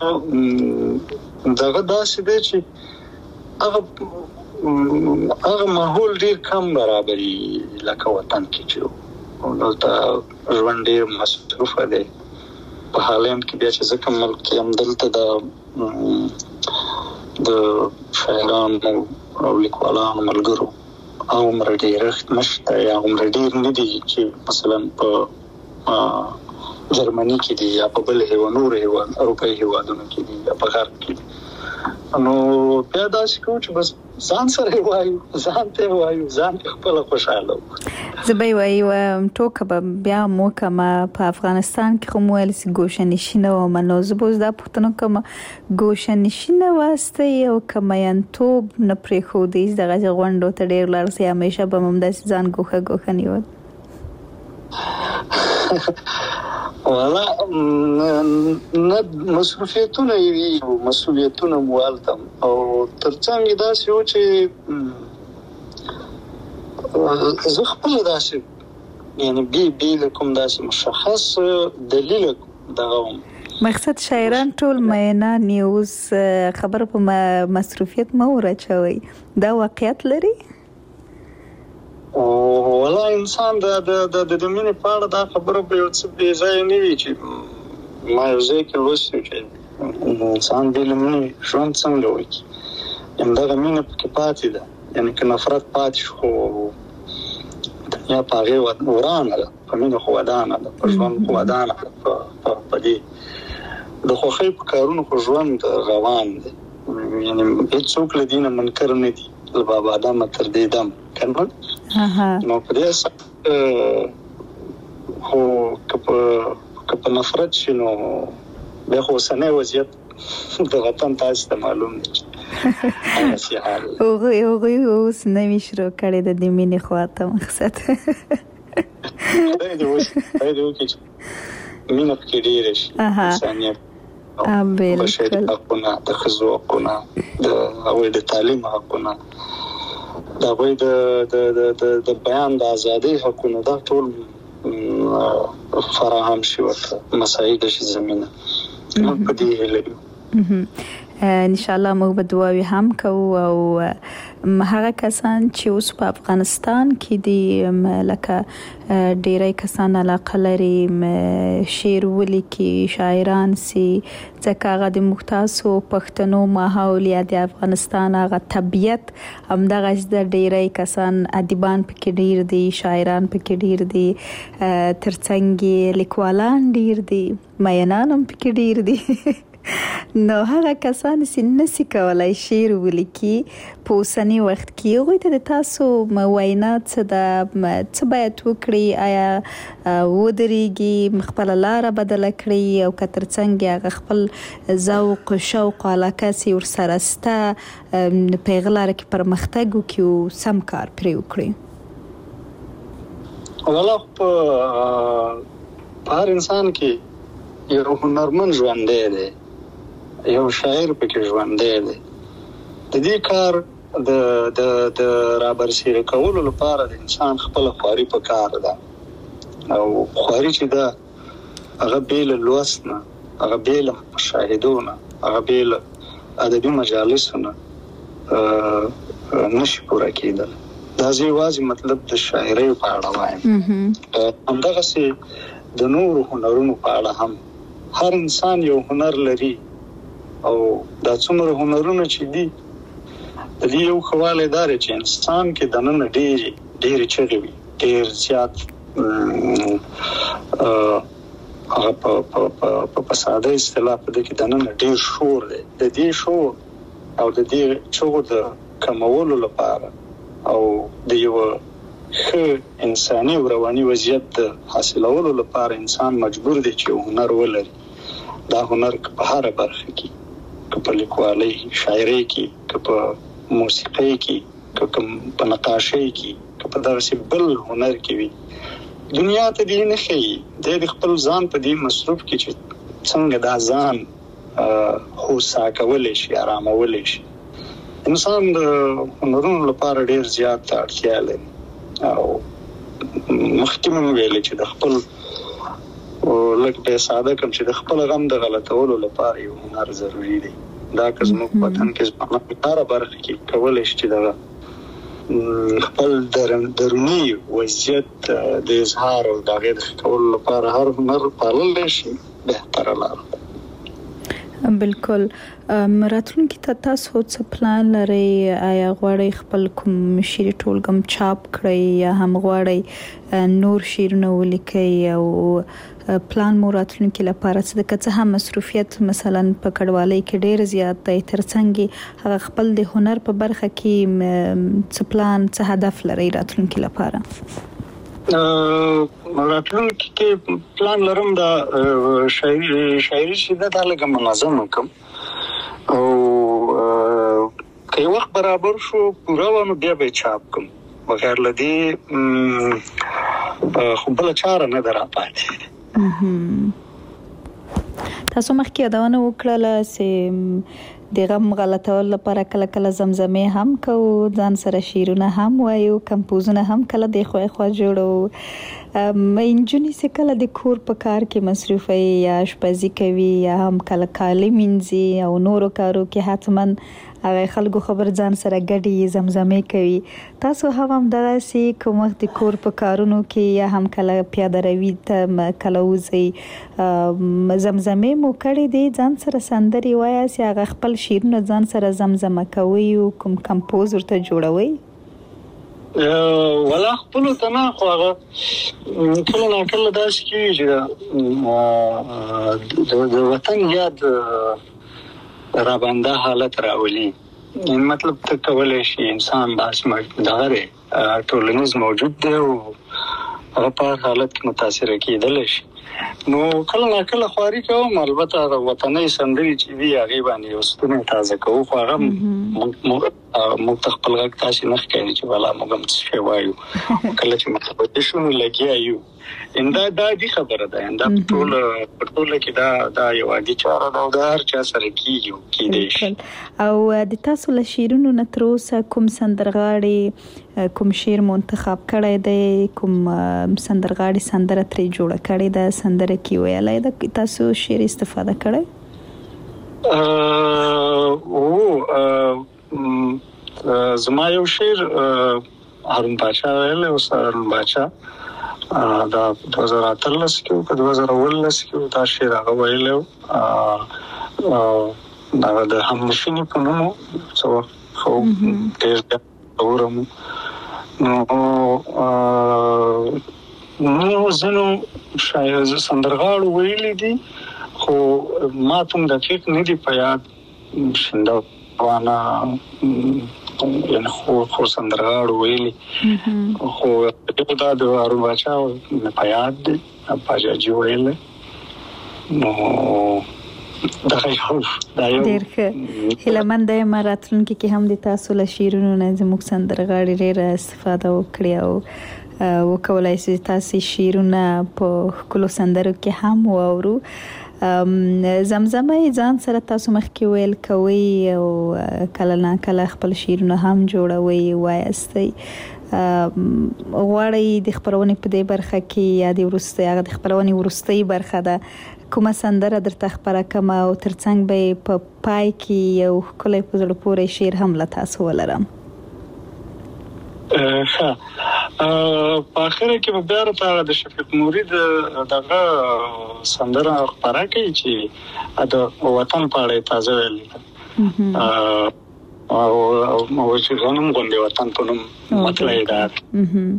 دغه داسې دی چې هغه هغه ماحول ډېر کم برابري لکه وطن کې چې وو، دلته ژوند ډېر مصروفه دی. په هالند کې بیا چې زه کوم ملک کې یم، دلته د د شاعرانو او لیکوالانو ملګرو هغومره ډېرښت نشته، یا هغومره ډېر نه دي چې مثلا په جرمني کې دي، یا په بل هېواد نورو هېواد اروپایي هېوادونو کې دي، یا په غرب کې دي. نو بیا داسې کوو چې بس ځان سره یې وایو، ځان ته یې وایو، ځان ته خپله خوشحاله وو. زه به یې وایي ټوکه به بیا هم وکړم، په افغانستان کې خو مو ویل چې ګوشه نشینه وم، نو زه به اوس دا پوښتنه کوم، ګوشه نشینه واستئ او که میینتوب نه پرېښودئ دغسې غونډو ته ډېر لاړ شئ، همیشه به مو همداسې ځان ګوښه ګوښه نیول؟ والا نه مصروفیتونه یې وي، مسؤلیتونه مو هلته، او تر څنګ یې داسې و چې زه خپله داسې یعنې بې بې له کوم داسې مشخص دلیل دغه وم. مقصد شاعران ټول مینان یې، اوس خبره په مصروفیت مه ورچوئ، دا واقعیت لري؟ والله انسان د د د د مینې په اړه دا خبره به یو څه بې ځایه نه وي، چې ما یو ځای کې لوستي چې انسان بې له مینې ژوند څنګه وکړي، همدغه مینه پکې پاتې ده، یعنې که نفرت پاتې شو خو دنیا په هغې ورانه ده، په مینه خو ودانه ده، په ژوند خو ودانه ده، په دې د خوښۍ په کارونو خو ژوند روان دی، یعنې هېڅوک له دې نه منکر نه دي، له بابا آدمه تر دې دم که نه. نو په دې اساس خو که په نفرت شي نو بیا خو اوسنی وضعیت د وطن تاسو ته معلوم دی همسې حال هغوی هغوی اوس نوي شروع کړی د دې مینې خوا ته مقصد خدای دې وس خدای دې وکړي مینه پکې ډېره شي انسانیت بشري حقونه د ښځو حقونه د هغوی د تعلیم حقونه د هغوی د د بیان د ازادۍ حقونه دا ټول فراهم شي ورته مساعده شي زمینه موږ په دې هیله یو ان شاء الله موږ به دعاوې هم کوو او هغه کسان چې اوس په افغانستان کې دي لکه ډیری کسان علاقه لري شعر ولیکي شاعران سي ځکه هغه د مختاسو پښتنو ماحول یا د افغانستان هغه طبیعت همدغه د ډیری کسان ادیبان پکې ډیر دي شاعران پکې ډیر دي ترڅنګ لیکوالان ډیر دي مینان هم پکې ډیر دي نو هغه کسان چې نسی کولای شعر ولیکي په اوسني وخت کې هغوی ته د تاسو وینا څه ده څه باید وکړي آیا ودرېږي خپل لاره بدله کړي او که ترڅنګ هغه خپل ذوق شوق علاقه سي ورسره سته په هغه لاره کې پرمختګ وکړي او سم کار پرې وکړي والله په هر انسان کې یو هنرمند ژوندی دی یو شاعر پکې ژوندی دی د دې کار د د د رابرسېره کولو لپاره د انسان خپل خواري په کار ده او خواري چې ده هغه بې له لوست نه هغه بې له مشاهدو نه هغه بې له ادبي مجالسو نه نشي پوره کېدلی دا زه یوازې مطلب د شاعرۍ په اړه وایم همدغسې د نورو هنرونو په اړه هم هر انسان یو هنر لري او دا څومره هنرونه چې دي د دې یو خواله دار چې انسان کې دننه ډېر ډېر چغې وي ډېر زیات هغه په په په ساده اصطلاح په دې کې دننه ډېر شور دی د دې شور او د دې چغو د کمولو لپاره او د یو ښه انساني او رواني وضعیت د حاصلولو لپاره انسان مجبور دی چې هنر ولري دا هنر په هر برخه کې که په لیکوالۍ شاعرۍ کې که په موسیقۍ کې که په نقاشۍ کې که په دغسې بل هنر کې وي دنیا ته دې نه ښیي دی د خپل ځان په دې مصروف کې چې څنګه دا ځان هوسا کولی شي ارامولی شي انسان د هنرونو لپاره ډېر زیات اړتیا لري او مخکې مې ویلې چې د خپل لکه په ساده کوم چې د خپل غم د غلطولو لپاره یو هنر ضروري دی دا که زموږ وطن کې زموږ په هره برخه کې کولی شي چې دغه خپل دروني وضعیت د اظهار او د هغې د ښه کولو لپاره هر هنر پاللی شي بهتره لاره بالکل راتلونکي ته تاسو څه پلان لرئ آیا غواړئ خپل کوم شعري ټولګه چاپ کړئ یا هم غواړئ نور شعرونه ولیکئ او پلان مو راتلونکي لپاره څه ده که څه هم مصروفیت مثلا په کډوالۍ کې ډېر زیات دی ترڅنګ هغه خپل د هنر په برخه کې څه پلان څه هدف لرئ راتلونکي لپاره راتلونکي کې پلان لرم دا شاعري شاعري چې ده دا لږه منظم وکړم او که یو وخت برابر شو پوره و نو بیا به یې چاپ کړم بغیر له دې خو بله چاره نه ده راپاتې تاسو مخکې یادونه وکړله چې د غم غلطولو لپاره کله کله زمزمې هم کوو ځان سره شعرونه هم وایو کمپوزونه هم کله د خوا خوا جوړو نجونې چې کله د کور په کار کې مصروفه یا آشپزي کوي یا هم کله کالي مینځي او نورو کارو کې حتما هغه خلکو خبر ځان سره ګډي زمزمې کوي تاسو هم همدغسې کوم وخت د کور په کارونو کې یا هم کله پیاده روي ته کله وځئ زمزمې مو کړې دي ځان سره سندرې وایاست یا هغه خپل شعرونه ځان سره زمزمه کوئ او کوم کمپوز ورته جوړوئ ولا خپلو ته نه خو هغه کله ناکله داسې کېږي چې د وطن یاد رابنده حالت راولي مطلب ته کولی شي انسان داسې دغه دی ټولنیز موجود دی او هغه په حالت کې متاثر کېدل شي. نو کله نا کله خواري کوم، البته د وطني سندري چې وی هغه باندې اوسونه تازه کوو، خو هغه موږ خپل غږ تاسو نه ښکاري چې والا موږ هم څه وایو کله چې مخبط شو لګیا یو انده دا دي خبره ده. انده ټول ټول کې دا دا یو عادي چاره ده او دا هر چا سره کیږي کېدې. او د تاسو له شیرونو نه تر اوسه کوم سندرغاړي کوم شیر منتخب کړی دی، کوم سندرغاړي سندره ترې جوړه کړې ده، سندره کې ویلای ده تاسو شیر استفاده کړی؟ او زما یو شیر هارون پاچا ویل او هارون پاچا دا دوه زره اتلس کې په دوه زره ولس کې دا شیر هغه ویل او دا د همنشینی په نوم څو خو ډېر اورم. نو نو زنو شاید سندرغاړو ویلي دي، خو ما ته دقیق نه دی په یاد شنده وانا یعنی خو خو سندرغاړو ویلي، خو دا د هارون پاچا په یاد دی پاچاجي ویل. نو دا یو دا یو ډېر ښه هیلهمنده یم راتلونکي کې هم د تاسو له شعرونو نه زموږ سندرغاړي ډېره استفاده وکړي او وکولای شي تاسو شعرونه په ښکلو سندرو کې هم واورو. زمزمه ځان سره تاسو مخکې ویل کوئ او کله نه کله خپل شعرونه هم جوړوئ وایستئ. غواړئ د خپرونې په دې برخه کې یا د وروستۍ هغه د خپرونې وروستۍ برخه ده کومه سندره درته خپره کړم او ترڅنګ به په پای کې یو ښکلی په زړه پورې شعر هم له تاسو ولرم؟ ښه په اخره کې به بیا راته د شفیق مرید دغه سندره خپره کوي چې د وطن په اړه تازه ویلي ده او چې غنم غونډې وطن په نوم مطلع ده.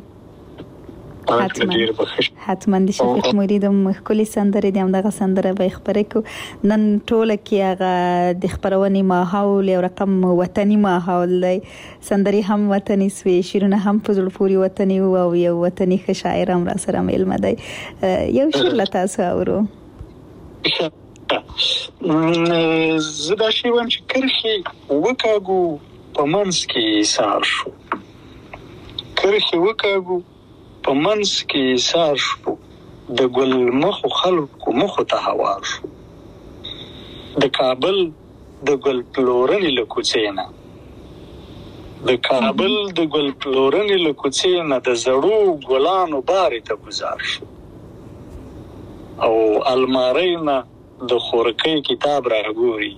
حتما د شفیق مرید ښکلې سندرې دي، همدغه سندره به یې خپرې کړو. نن ټوله کې هغه د خپرونې ماحول یو رقم وطني ماحول دی، سندرې هم وطني سوې، شعرونه هم په زړه پورې وطني وو او یو وطني ښه شاعر هم را سره میلمه دی. یو شعر له تاسو اورو. زه دا شی وایم چې کرښې وکاږو په منځ کې ایثار شو، کرښې وکاږو په منځ کې ایثار شو، د ګل مخو خلکو مخو ته هوار شو، د کابل د ګل پلورنې له کوڅې نه، د کابل د ګل پلورنې له کوڅې نه د زړو ګلانو بارې ته گزار شو، او المارۍ نه د خورکۍ کتاب راګوري،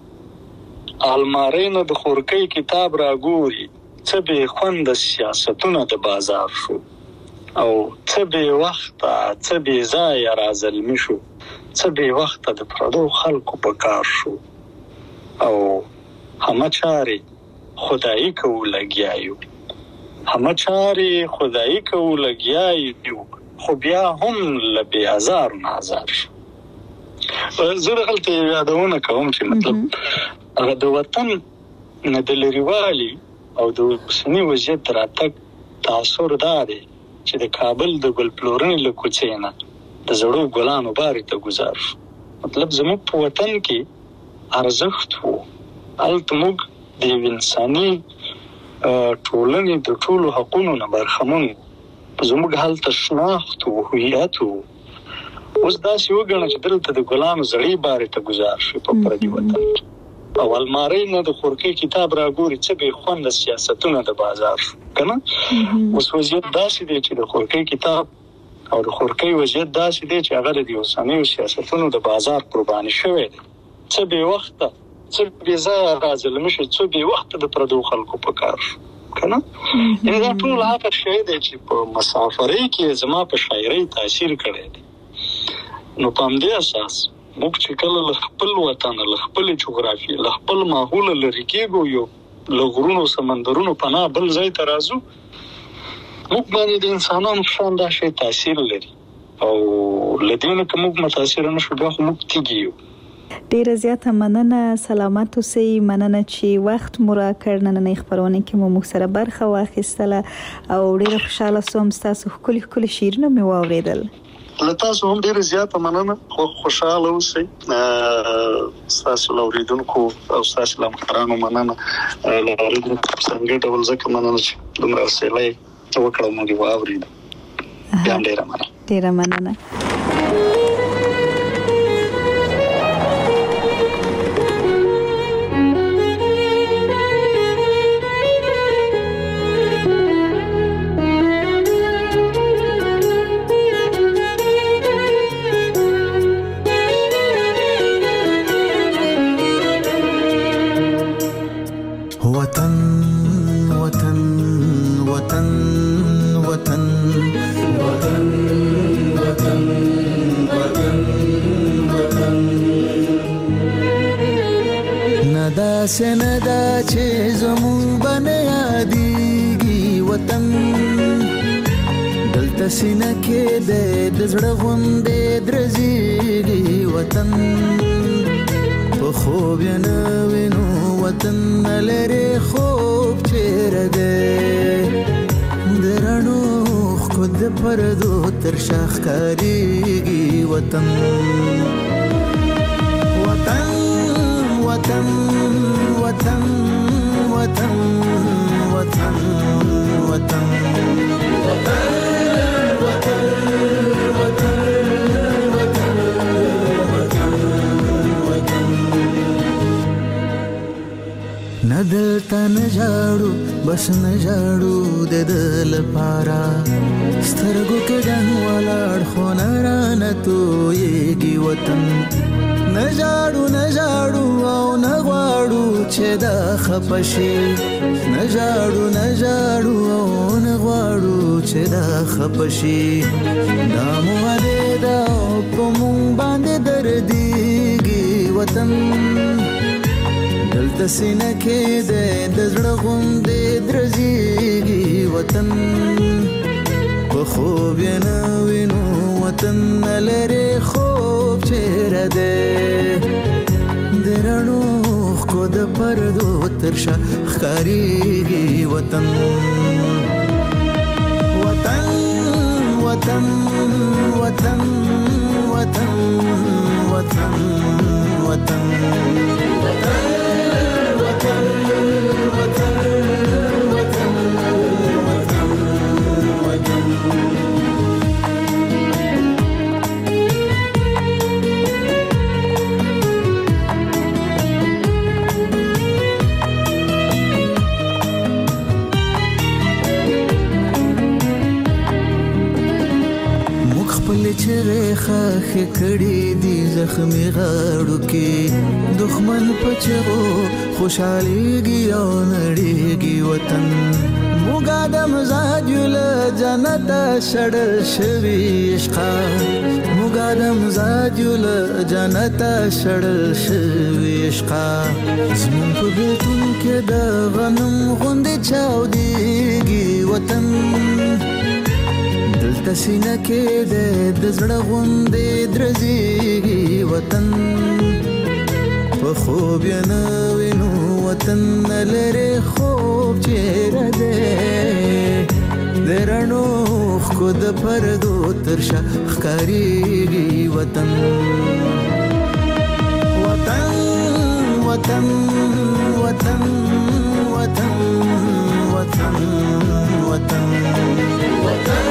المارۍ نه د خورکۍ کتاب راګوري، څه بې خونده سیاستونه د بازار شو، او څه بې وخته څه بې ځایه رازلمي شو، څه بې وخته د پردو خلکو په کار شو، او همه چارې خدایي کوو لګیا یو، همه چارې خدایي کوو لګیا یو، خو بیا هم له بې ازارو نه ازار شو. زه دغلته یادونه کوم چې مطلب هغه د وطن نه د لرېوالي او د اوسني وضعیت راتګ تاثر دا دی چې د کابل د ګل پلورنې له کوڅې نه د زړو ګلانو بارې ته گزار شو. مطلب زموږ په وطن کې ارزښت وو، هلته موږ د یو انساني ټولنې د ټولو حقونو نه برخمن وو، زموږ هلته شناخت وو، هویت وو. اوس داسې وګڼه چې دلته د ګلانو زړې بارې ته گزار شو په پردي وطن کې، او المارۍ نه د خورکۍ کتاب راګوري، څه بې خونده سیاستونه د بازار شو که نه. اوس وضعیت داسې دی چې د خورکۍ کتاب او د خورکۍ وضعیت داسې دی چې هغه د اوسنیو سیاستونو د بازار قرباني شوی دی، څه بې وخته څه بې ځایه راظلمي شو، څه بې وخته د پردو خلکو په کار شو که نه. یعنې دا ټول هغه شی دی چې په مسافرۍ کې زما په شاعرۍ تاثیر کړی دی. نو په همدې اساس موږ چې کله له خپل وطن له خپلې جغرافیې له خپل ماحوله لرې کېږو، یو له غرونو سمندرونو پناه بل ځای ته راځو، موږ باندې د انسانانو په شان دا شی تاثیر لري، او له دې نه که موږ متاثره نه شو بیا خو موږ تیږي یو. ډیره زیاته مننه. سلامت اوسئ. مننه چې وخت مو راکړ. نننۍ خبرونه کې مو موږ سره برخه واخیستله او ډیره خوشاله سوم. ستاسو ښکلي ښکلي شعرونه مې واورېدل. له تاسو هم ډیره زیاته مننه. خو خوشاله اوسئ. ستاسو لاوریدونکو او ستاسو لمخرانو مننه. لاوریدونکو څنګه ډول ځکه مننه چې دومره حوصله وکړه موږ واورید. بیا ډیره مننه. ډیره مننه. سندا چې زمون بنه یادېږي وطن دلته سینه کې د زړه غوندې درزېږي وطن په خوب یې نه وینو وطن نه لرې خوب چېرې دی د رڼو اوښکو د پردو تر شا ښکارېږي وطن وطن وطن وطن وطن وطن وطن ندلته نجاړو بس نجاړو د دل پارا سترګو کې ډنګ ولاړ خو نرانه تویږي وطن نجاړو نجاړو او نغواړو چې دا خپشي نجاړو نجاړو او نغواړو چې دا خپشي دا مو دې دا په مونږ باندې درديږي وطن دلته سینه کې د زړه غوندې درزېږي وطن په خوب یې نه وینو وطن نه لرې خوب چېرې دی د رڼو اوښکو د پردو تر شا ښکارېږي وطن وطن وطن وطن وطن وطن وطن خاخ کړي دي زخمي غاړو کې دښمن پچغو خوشاليږي او نړيږي وطن موږ د مزاج له جنت شړل شوي عشقا موږ د مزاج له جنت شړل شوي عشقا زمون په بیتون کې د غنم غوندې چاوديږي وطن دلته سینه کې د زړه غوندې درزېږي وطن په خوب یې نه وینو وطن نه لرې خوب چېرې دی د رڼو اوښکو د پردو تر شا ښکارېږي وطن وطن وطن وطن وطن وطن وطن وطن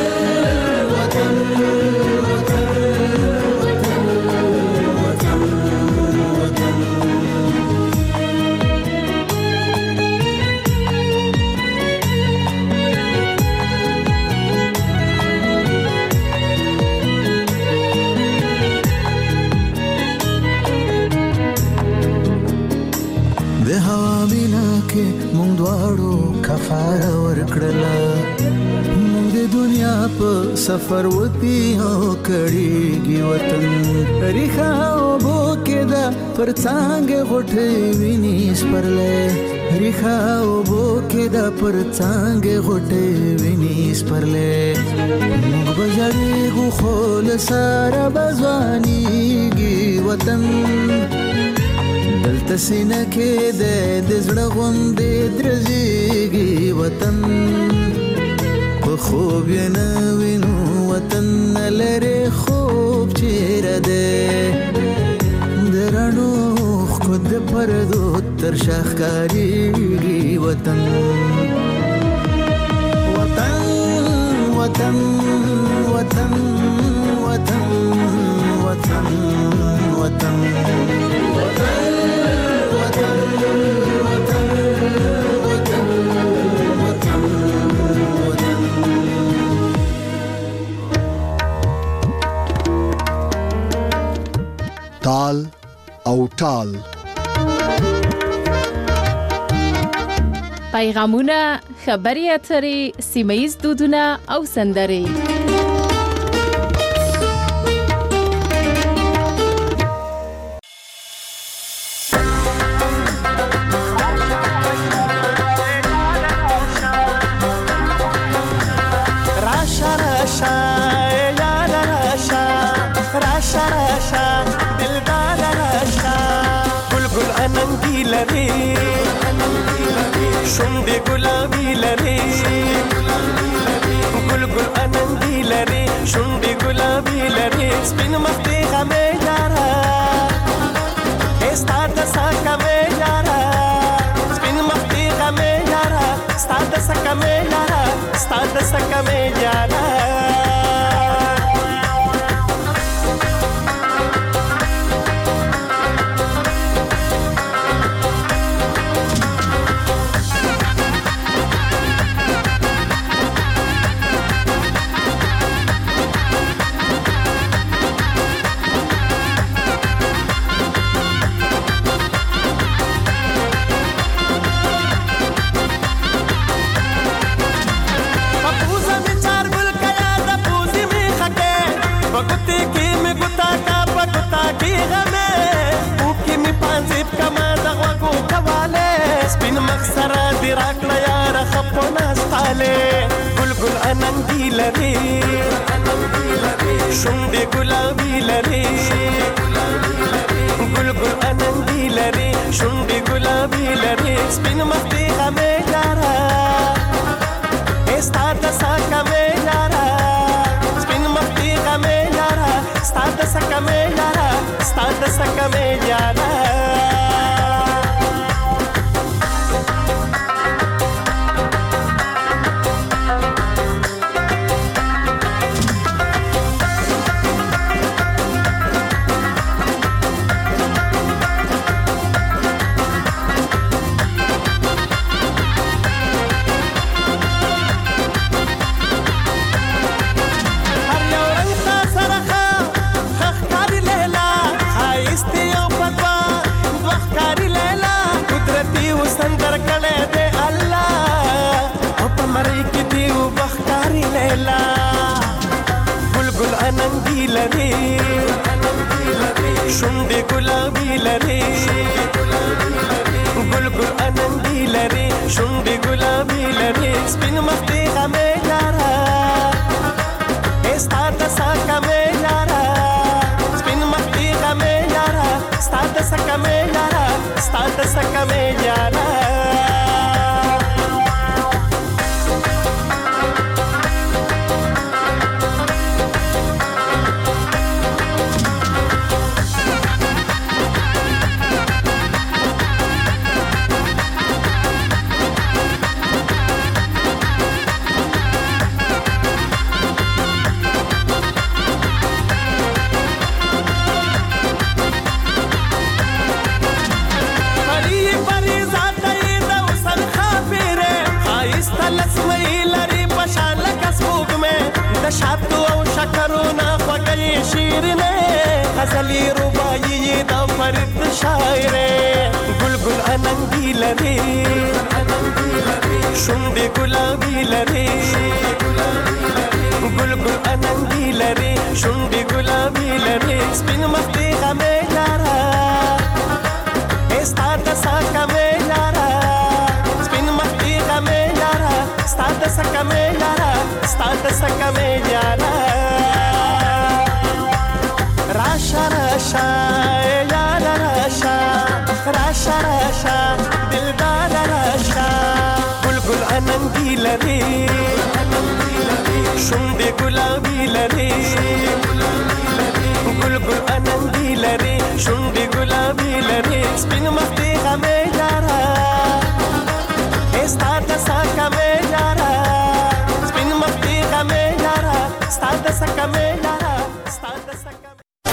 د هوا مینا کې مونږ دواړو کفاره ورکړله مونږ د دنیا په سفر وتی او کړيږي وطن ریخه او بو کې دا پر څنګه غټې ویني سپرلې ریخه او بو کې دا پر څنګه غټې ویني سپرلې مونږ بجړېږو خو له سره بځوانيږي وطن هلته سینه کې د زړه غوندې درزېږي وطن په خوب یې نه وینو وطن نه لرې خوب چیرې دی د رڼو اوښکو د پردو تر شا ښکارېږي وطن وطن وطن وطن وطن وطن وطن تال او ټال پیغامونه، خبري اترې، سیمه ییز دودونه او سندرې. شونډې ګلابي لري ګل ګل انندي لري شونډې ګلابي لري سپین مخ دې غمې یاره ستا د سکه مې یاره سپین مخ دې غمې یاره ستا د سکه مې یاره ستا د سکه مې یاره ګل ګل انندي لري شونډې ګلابي لري ګل ګل انندي لري شونډې ګلابي لري سپین مخ دې غمې یاره ستا د سکه مې یاره سپین مخ دې غمې یاره ستا د سکه مې یاره ستا د سکه مې یاره شونډې ګلابي لري ګل ګل انندي لري شونډې ګلابي لري سپین مخ دې غمې یاره ستا د سکه مې یاره سپین مخ دې غمې یاره ستا د سکه مې یاره ستا د سکه مې یاره شاتو او شکرونه خوږې شیرینې غزلې رباعي د فرید شاعرې ګل ګل انندي لري شونډې ګلابي لري ګل ګل انندي لري شونډې ګلابي لري سپین مخ دې غمې یاره ستا د سکه مې یاره سپین مخ دې غمې یاره ستا د سکه مې یاره ستا د سکه مې یاره راشه راشه یاره راشه راشا راشا دلدار راشا گل گل اننګي لري شونډې ګلابي لري گل گل اننګي لري شونډې